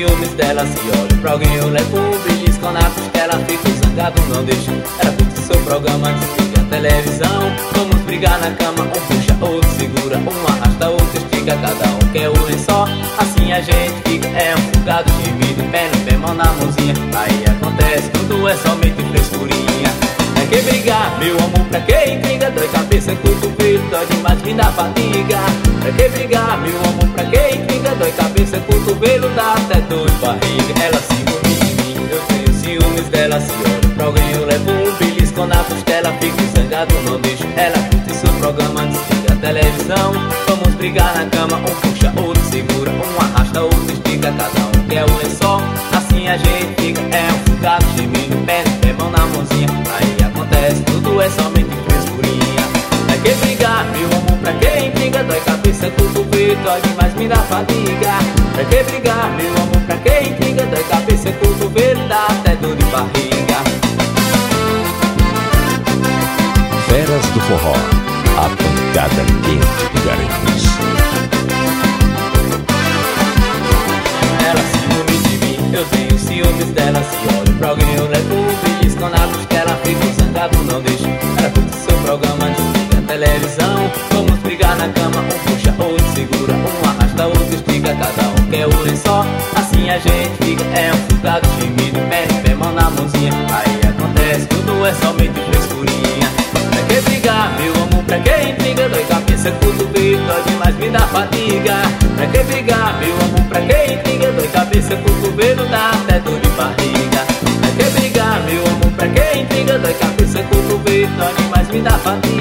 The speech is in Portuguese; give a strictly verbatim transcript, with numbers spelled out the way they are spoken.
ciúmes dela, se olha pra alguém eu levo um belisco na costela. Fico zangado, não deixo ela curte seu programa, desliga a televisão. Vamos brigar na cama, um puxa, outro segura, um arrasta, outro estica, cada um quer o lençol. Assim a gente fica, é um fugado de vida, pé no pé, mão na mãozinha. Aí acontece, tudo é somente frescurinha. Pra que brigar, meu amor, pra que intriga? Dói cabeça, cotovelo, dói demais, me dá fadiga. Pra que brigar, meu amor, pra que intriga? Dói cabeça, cotovelo, dá até dor de barriga. Ela ciúme de mim, eu tenho ciúmes dela. Se olho pra alguém eu levo um belisco na costela. Fico zangado, não deixo ela curte seu programa, desliga a televisão. Vamos brigar na cama, um puxa, outro segura, um arrasta, outro estica, cada um quer o lençol. Assim a gente fica, é um fugado gemendo, pé no pé, mão na mãozinha. Aí acontece, tudo é somente frescurinha. Pra que brigar, meu amor, pra que intriga? Dói cabeça, cotovelo, dói demais, me dá fadiga. Pra que brigar, meu amor, pra que intriga? Dói cabeça, cotovelo, dá até dor de barriga. Feras do Forró, a pancada quente de Garanhuns. Ela ciúme de mim, eu tenho ciúmes dela. Se olho pra alguém eu levo um belisco na costela. Fico zangado, não deixo ela curte seu programa, desliga a televisão. Vamos brigar na cama, um puxa, outro segura, um arrasta, outro estica, cada um quer o lençol. Assim a gente fica, é um fugado gemido, pé no pé, mão na mãozinha. Aí acontece, tudo é somente frescurinha. Pra que brigar, meu amor, pra que intriga? Dói cabeça, cotovelo, dói demais, me dá fadiga. Pra que brigar, meu amor, pra que intriga? Dói cabeça, cotovelo, dá até dor de barriga. Pra que brigar, meu amor, pra que intriga? Dói cabeça, cotovelo, dói demais, me dá fadiga.